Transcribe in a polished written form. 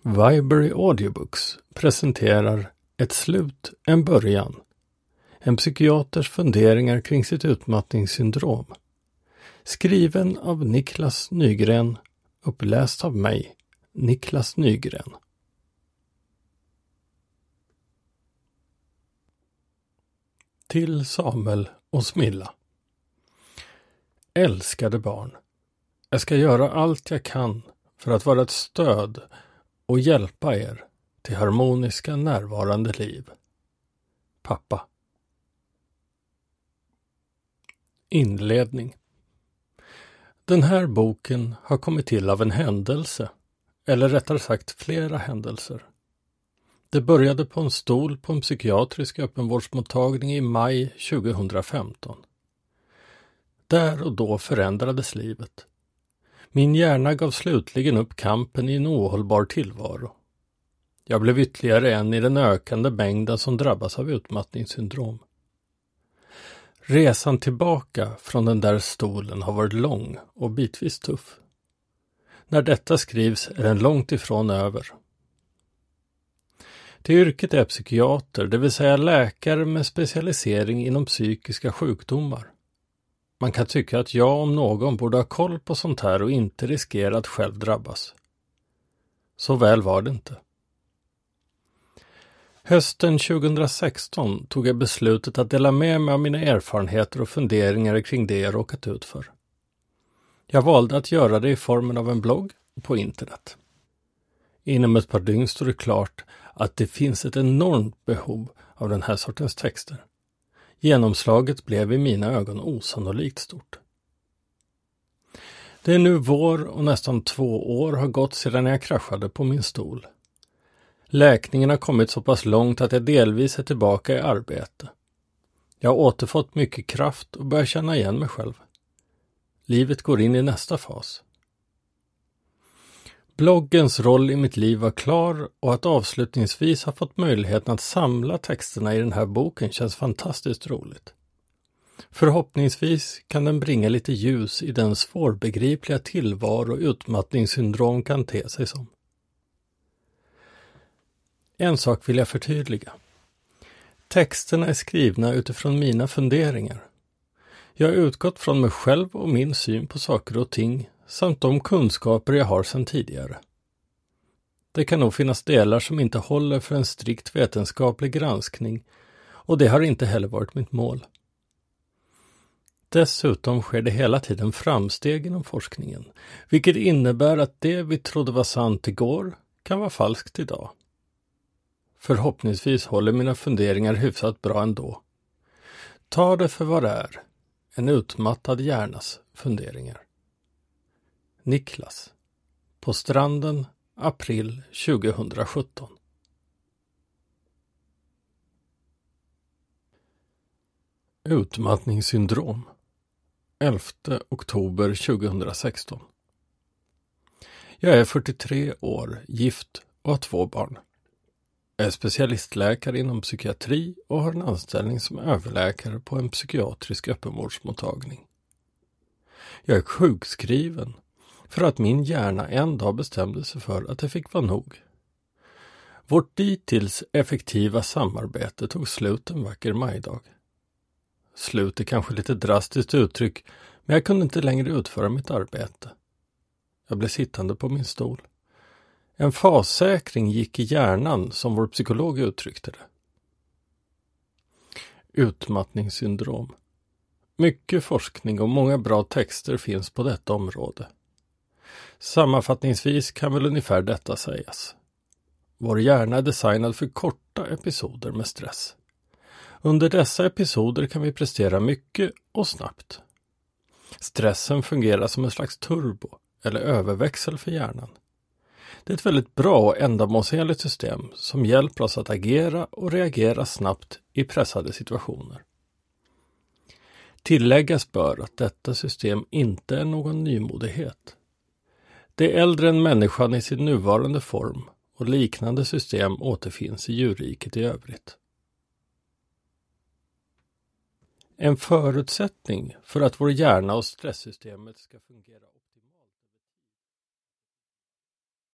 Viberry Audiobooks presenterar Ett slut, en början. En psykiaters funderingar kring sitt utmattningssyndrom. Skriven av Niklas Nygren, uppläst av mig, Niklas Nygren. Till Samuel och Smilla. Älskade barn. Jag ska göra allt jag kan för att vara ett stöd och hjälpa er till harmoniska närvarande liv. Pappa. Inledning. Den här boken har kommit till av en händelse, eller rättare sagt flera händelser. Det började på en stol på en psykiatrisk öppenvårdsmottagning i maj 2015. Där och då förändrades livet. Min hjärna gav slutligen upp kampen i en ohållbar tillvaro. Jag blev ytterligare en i den ökande mängden som drabbas av utmattningssyndrom. Resan tillbaka från den där stolen har varit lång och bitvis tuff. När detta skrivs är den långt ifrån över. Till yrket är psykiater, det vill säga läkare med specialisering inom psykiska sjukdomar. Man kan tycka att jag om någon borde ha koll på sånt här och inte riskera att själv drabbas. Så väl var det inte. Hösten 2016 tog jag beslutet att dela med mig av mina erfarenheter och funderingar kring det jag råkat ut för. Jag valde att göra det i formen av en blogg på internet. Inom ett par dygn stod det klart att det finns ett enormt behov av den här sortens texter. Genomslaget blev i mina ögon osannolikt stort. Det är nu vår och nästan 2 år har gått sedan jag kraschade på min stol. Läkningen har kommit så pass långt att jag delvis är tillbaka i arbete. Jag har återfått mycket kraft och börjar känna igen mig själv. Livet går in i nästa fas. Bloggens roll i mitt liv var klar och att avslutningsvis ha fått möjligheten att samla texterna i den här boken känns fantastiskt roligt. Förhoppningsvis kan den bringa lite ljus i den svårbegripliga tillvaro utmattningssyndrom kan te sig som. En sak vill jag förtydliga. Texterna är skrivna utifrån mina funderingar. Jag har utgått från mig själv och min syn på saker och ting samt de kunskaper jag har sedan tidigare. Det kan nog finnas delar som inte håller för en strikt vetenskaplig granskning och det har inte heller varit mitt mål. Dessutom sker det hela tiden framsteg inom forskningen, vilket innebär att det vi trodde var sant igår kan vara falskt idag. Förhoppningsvis håller mina funderingar hyfsat bra ändå. Ta det för vad det är, en utmattad hjärnas funderingar. Niklas. På stranden, april 2017. Utmattningssyndrom. 11 oktober 2016. Jag är 43 år, gift och har 2 barn. Jag är specialistläkare inom psykiatri och har en anställning som överläkare på en psykiatrisk öppenvårdsmottagning. Jag är sjukskriven för att min hjärna en dag bestämde sig för att det fick vara nog. Vårt dittills effektiva samarbete tog slut en vacker majdag. Slut är kanske lite drastiskt uttryck, men jag kunde inte längre utföra mitt arbete. Jag blev sittande på min stol. En fassäkring gick i hjärnan som vår psykolog uttryckte det. Utmattningssyndrom. Mycket forskning och många bra texter finns på detta område. Sammanfattningsvis kan väl ungefär detta sägas. Vår hjärna är designad för korta episoder med stress. Under dessa episoder kan vi prestera mycket och snabbt. Stressen fungerar som en slags turbo eller överväxel för hjärnan. Det är ett väldigt bra och ändamålsenligt system som hjälper oss att agera och reagera snabbt i pressade situationer. Tilläggas bör att detta system inte är någon nymodighet. Det är äldre än människan i sin nuvarande form och liknande system återfinns i djurriket i övrigt. En förutsättning för att vår hjärna och stresssystemet ska fungera